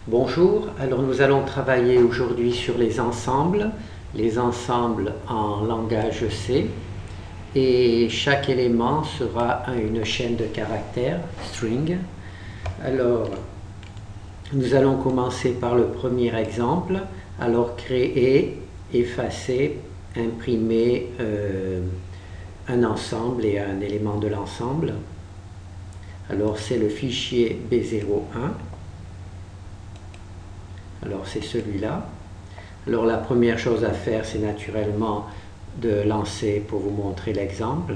Bonjour, alors nous allons travailler aujourd'hui sur les ensembles en langage C, et chaque élément sera une chaîne de caractères, string. Alors, nous allons commencer par le premier exemple. Alors, créer, effacer, imprimer un ensemble et un élément de l'ensemble. Alors, c'est le fichier B01. Alors c'est celui-là. Alors la première chose à faire, c'est naturellement de lancer pour vous montrer l'exemple.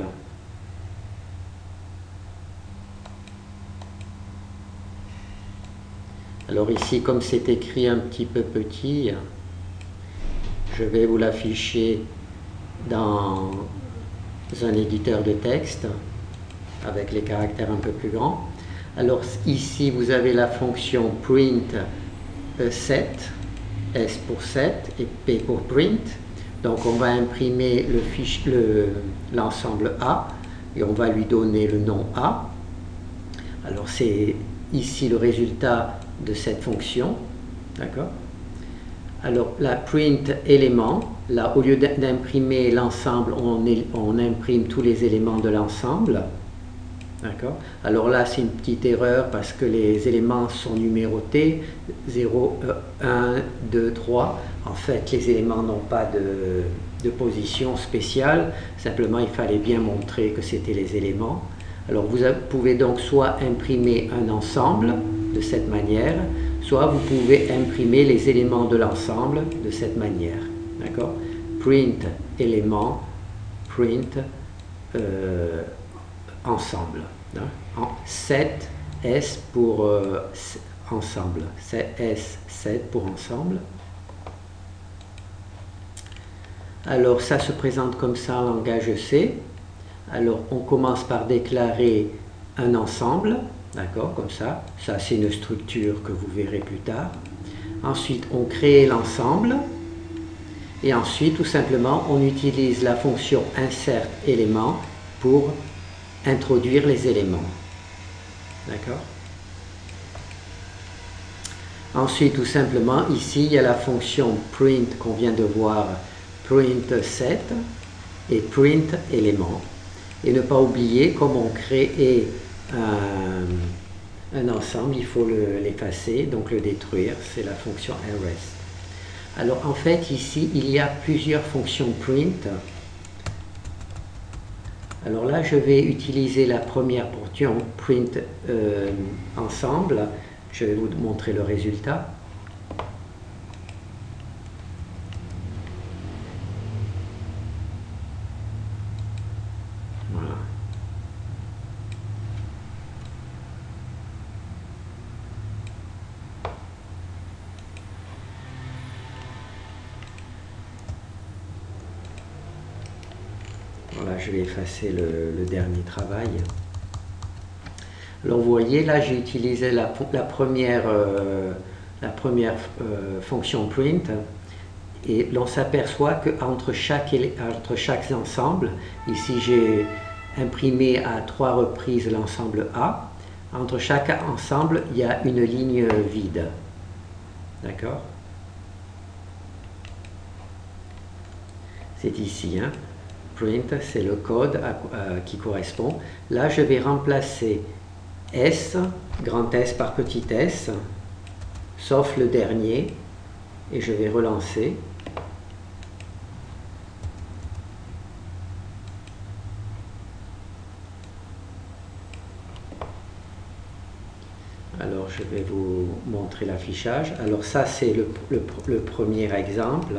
Alors ici, comme c'est écrit un petit peu petit, je vais vous l'afficher dans un éditeur de texte avec les caractères un peu plus grands. Alors ici, vous avez la fonction print set, S pour set et P pour print. Donc on va imprimer l'ensemble A et on va lui donner le nom A. Alors c'est ici le résultat de cette fonction. D'accord? Alors la print élément, là au lieu d'imprimer l'ensemble, on imprime tous les éléments de l'ensemble. D'accord? Alors là, c'est une petite erreur parce que les éléments sont numérotés 0, 1, 2, 3. En fait, les éléments n'ont pas de position spéciale. Simplement, il fallait bien montrer que c'était les éléments. Alors, vous pouvez donc soit imprimer un ensemble de cette manière, soit vous pouvez imprimer les éléments de l'ensemble de cette manière. D'accord? Print élément, print ensemble. En set S pour ensemble. S, set pour ensemble. Alors ça se présente comme ça en langage C. Alors on commence par déclarer un ensemble. D'accord, comme ça. Ça c'est une structure que vous verrez plus tard. Ensuite on crée l'ensemble. Et ensuite tout simplement on utilise la fonction insert élément pour introduire les éléments. D'accord? Ensuite, tout simplement, ici, il y a la fonction print qu'on vient de voir, print set et print élément. Et ne pas oublier, comme on crée un ensemble, il faut l'effacer, donc le détruire, c'est la fonction erase. Alors, en fait, ici, il y a plusieurs fonctions print. Alors là, je vais utiliser la première portion print ensemble. Je vais vous montrer le résultat. Voilà. Voilà, je vais effacer le dernier travail. Alors vous voyez, là j'ai utilisé la première fonction print, et l'on s'aperçoit qu'entre chaque ensemble, ici j'ai imprimé à 3 reprises l'ensemble A, entre chaque ensemble il y a une ligne vide. D'accord? C'est ici, hein? Print, c'est le code qui correspond. Là, je vais remplacer S, grand S par petit s, sauf le dernier, et je vais relancer. Alors, je vais vous montrer l'affichage. Alors, ça, c'est le premier exemple.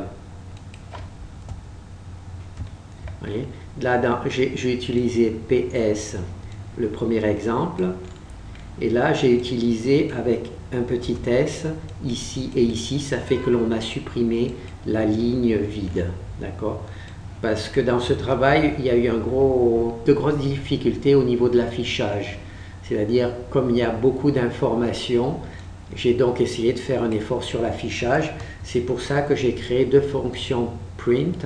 Vous voyez? Là, j'ai utilisé PS, le premier exemple, et là j'ai utilisé avec un petit s ici et ici, ça fait que l'on a supprimé la ligne vide, d'accord? Parce que dans ce travail, il y a eu de grosses difficultés au niveau de l'affichage, c'est-à-dire comme il y a beaucoup d'informations, j'ai donc essayé de faire un effort sur l'affichage. C'est pour ça que j'ai créé deux fonctions print.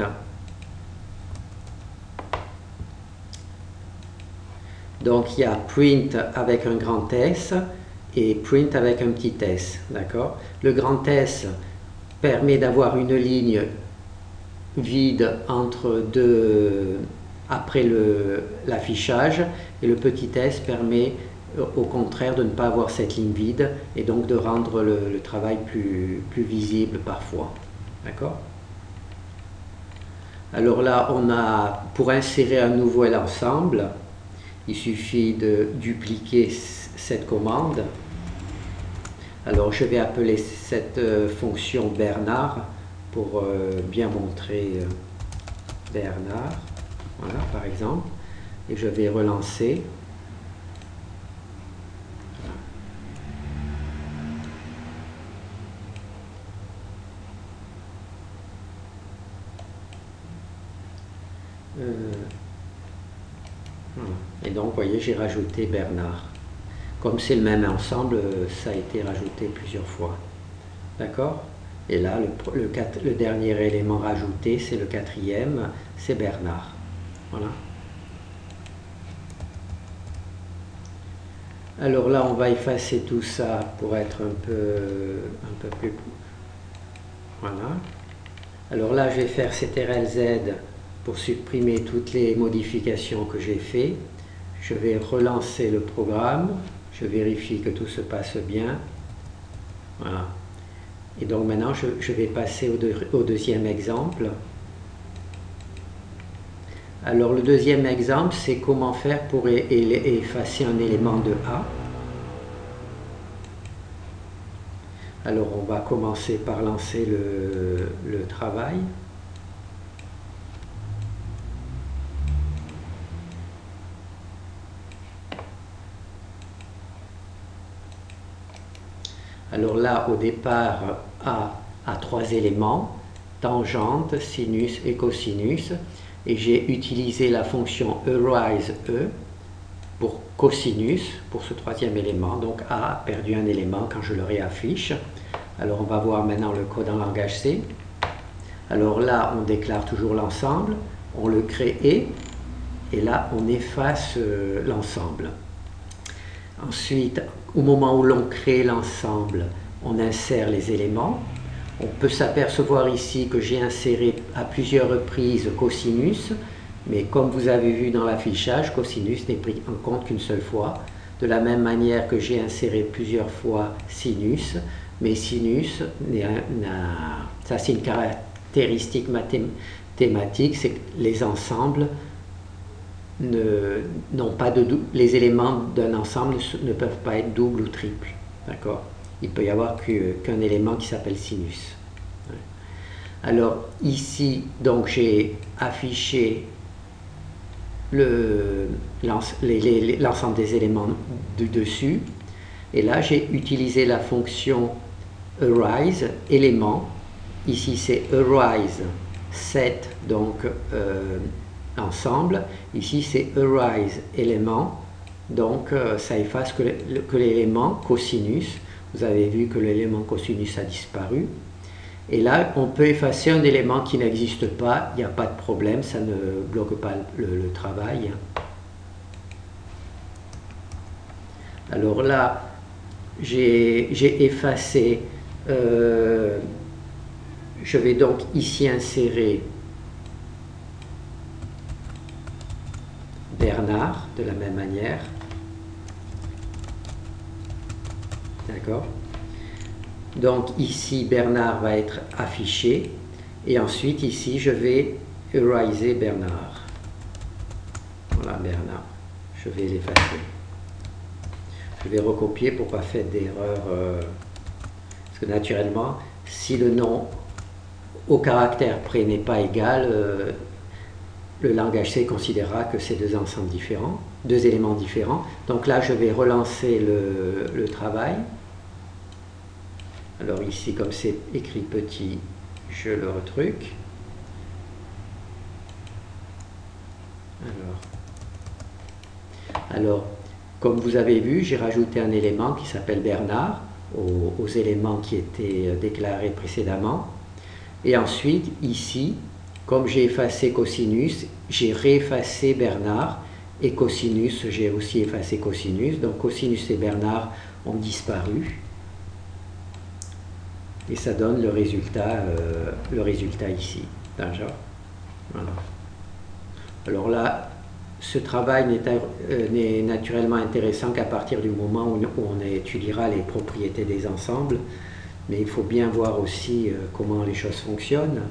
Donc il y a print avec un grand S, et print avec un petit S, d'accord? Le grand S permet d'avoir une ligne vide entre deux, après l'affichage, et le petit S permet au contraire de ne pas avoir cette ligne vide et donc de rendre le travail plus visible parfois, d'accord? Alors là, on a, pour insérer un nouvel ensemble, il suffit de dupliquer cette commande. Alors je vais appeler cette fonction Bernard pour bien montrer Bernard, voilà par exemple, et je vais relancer. Et donc, vous voyez, j'ai rajouté Bernard. Comme c'est le même ensemble, ça a été rajouté plusieurs fois. D'accord? Et là, le dernier élément rajouté, c'est le quatrième, c'est Bernard. Voilà. Alors là, on va effacer tout ça pour être un peu plus... Voilà. Alors là, je vais faire CTRL-Z pour supprimer toutes les modifications que j'ai faites. Je vais relancer le programme. Je vérifie que tout se passe bien. Voilà. Et donc maintenant, je vais passer au deuxième exemple. Alors le deuxième exemple, c'est comment faire pour effacer un élément de A. Alors on va commencer par lancer le travail. Alors là, au départ, A a trois éléments, tangente, sinus et cosinus, et j'ai utilisé la fonction arise pour cosinus, pour ce troisième élément. Donc A a perdu un élément quand je le réaffiche. Alors on va voir maintenant le code en langage C. Alors là, on déclare toujours l'ensemble, on le crée et là, on efface l'ensemble. Ensuite, au moment où l'on crée l'ensemble, on insère les éléments. On peut s'apercevoir ici que j'ai inséré à plusieurs reprises cosinus, mais comme vous avez vu dans l'affichage, cosinus n'est pris en compte qu'une seule fois. De la même manière que j'ai inséré plusieurs fois sinus, mais sinus, ça c'est une caractéristique mathématique, c'est que les ensembles n'ont pas de les éléments d'un ensemble ne peuvent pas être doubles ou triples, d'accord? Il peut y avoir qu'un élément qui s'appelle sinus. Alors ici, donc j'ai affiché l'ensemble des éléments du dessus, et là j'ai utilisé la fonction arise élément. Ici c'est arise set, donc ensemble. Ici c'est arise élément, donc ça efface que l'élément cosinus. Vous avez vu que l'élément cosinus a disparu. Et là, on peut effacer un élément qui n'existe pas, il n'y a pas de problème, ça ne bloque pas le travail. Alors là, j'ai effacé, je vais donc ici insérer Bernard de la même manière. D'accord? Donc ici Bernard va être affiché et ensuite ici je vais eraser Bernard. Voilà Bernard, je vais l'effacer. Je vais recopier pour ne pas faire d'erreur, parce que naturellement si le nom au caractère près n'est pas égal, le langage C considérera que c'est deux ensembles différents, deux éléments différents. Donc là je vais relancer le travail. Alors ici, comme c'est écrit petit, je le retruque. Alors, comme vous avez vu, j'ai rajouté un élément qui s'appelle Bernard aux éléments qui étaient déclarés précédemment. Et ensuite, ici, comme j'ai effacé cosinus, j'ai réeffacé Bernard. Et cosinus, j'ai aussi effacé cosinus. Donc cosinus et Bernard ont disparu. Et ça donne le résultat ici, d'accord. Voilà. Alors là, ce travail n'est naturellement intéressant qu'à partir du moment où on étudiera les propriétés des ensembles, mais il faut bien voir aussi comment les choses fonctionnent.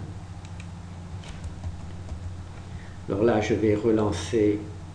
Alors là, je vais relancer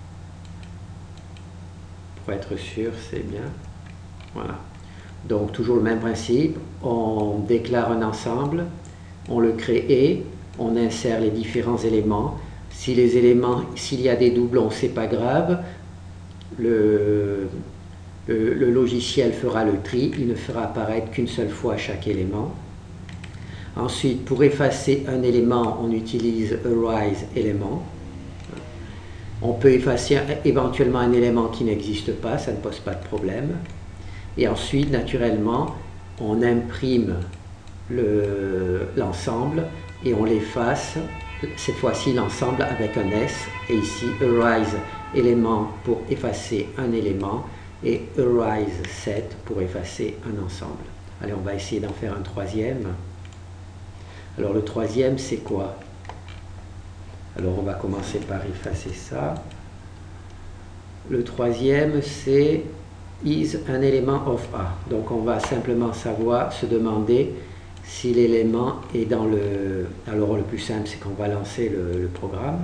pour être sûr, c'est bien. Voilà. Donc toujours le même principe, on déclare un ensemble, on le crée, on insère les différents éléments. S'il y a des doublons, c'est pas grave, le logiciel fera le tri, il ne fera apparaître qu'une seule fois chaque élément. Ensuite, pour effacer un élément, on utilise erase élément. On peut effacer éventuellement un élément qui n'existe pas, ça ne pose pas de problème. Et ensuite, naturellement, on imprime l'ensemble et on l'efface, cette fois-ci l'ensemble avec un S, et ici erase élément pour effacer un élément et erase set pour effacer un ensemble. Allez, on va essayer d'en faire un troisième. Alors le troisième, c'est quoi? Alors on va commencer par effacer ça. Le troisième, c'est is un élément of A. Donc on va simplement se demander si l'élément est dans le... Alors le plus simple, c'est qu'on va lancer le programme.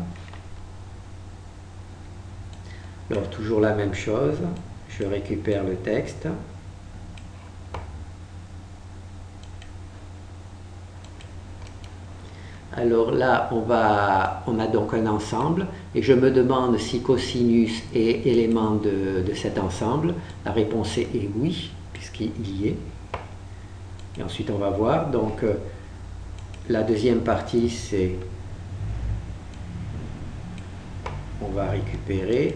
Alors toujours la même chose, je récupère le texte. Alors là, on a donc un ensemble, et je me demande si cosinus est élément de cet ensemble. La réponse est oui, puisqu'il y est. Et ensuite, on va voir. Donc, la deuxième partie, c'est... On va récupérer.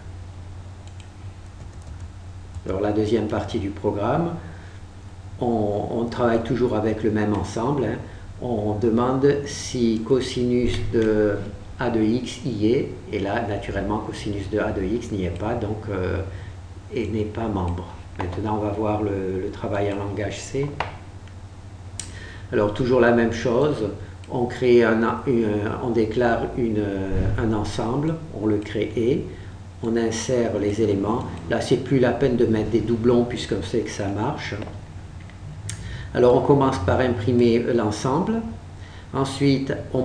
Alors, la deuxième partie du programme, on travaille toujours avec le même ensemble, hein. On demande si cosinus de A de x y est, et là, naturellement, cosinus de A de x n'y est pas, donc et n'est pas membre. Maintenant, on va voir le travail en langage C. Alors, toujours la même chose, on déclare un ensemble, on le crée, on insère les éléments. Là, c'est plus la peine de mettre des doublons, puisqu'on sait que ça marche. Alors on commence par imprimer l'ensemble, ensuite on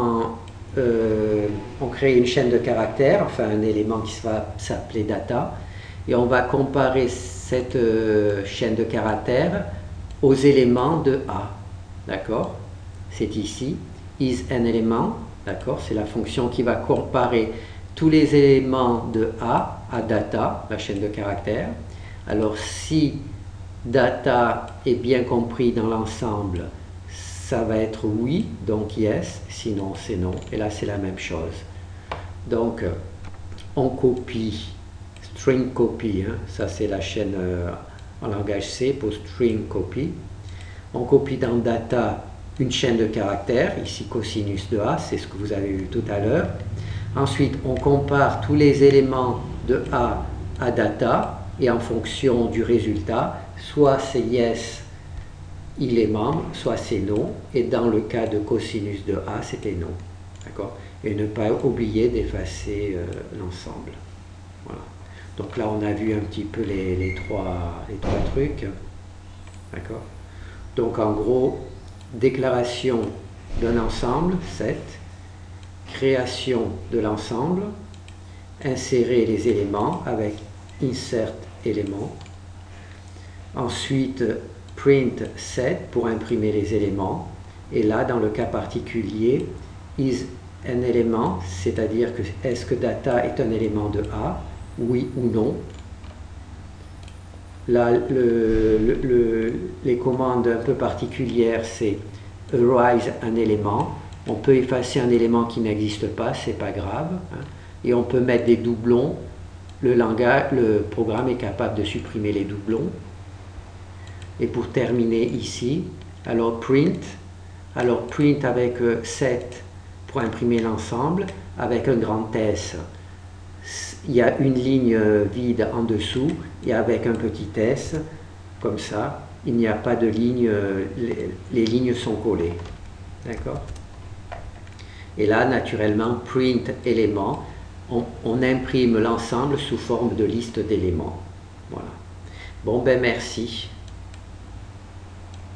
crée une chaîne de caractères, enfin un élément qui va s'appeler data, et on va comparer cette chaîne de caractères aux éléments de A, d'accord? C'est ici, is un élément, d'accord? C'est la fonction qui va comparer tous les éléments de A à data, la chaîne de caractères. Alors si data est bien compris dans l'ensemble, ça va être oui, donc yes, sinon c'est non, et là c'est la même chose. Donc on copie, string copy, hein, ça c'est la chaîne en langage C pour string copy. On copie dans data une chaîne de caractères, ici cosinus de A, c'est ce que vous avez vu tout à l'heure. Ensuite on compare tous les éléments de A à data, et en fonction du résultat, soit c'est yes, il est membre, soit c'est non, et dans le cas de cosinus de A, c'était non. D'accord? Et ne pas oublier d'effacer l'ensemble. Voilà. Donc là, on a vu un petit peu les trois trucs. D'accord? Donc en gros, déclaration d'un ensemble, set, création de l'ensemble, insérer les éléments avec insert élément. Ensuite, print set pour imprimer les éléments. Et là, dans le cas particulier, is un élément, c'est-à-dire que est-ce que data est un élément de A, oui ou non. Là, les commandes un peu particulières, c'est erase un élément. On peut effacer un élément qui n'existe pas, c'est pas grave, hein. Et on peut mettre des doublons. Le programme est capable de supprimer les doublons. Et pour terminer ici, alors print avec set pour imprimer l'ensemble, avec un grand S. Il y a une ligne vide en dessous, et avec un petit s, comme ça, il n'y a pas de ligne, les lignes sont collées. D'accord? Et là, naturellement, print éléments, on imprime l'ensemble sous forme de liste d'éléments. Voilà. Bon, ben merci.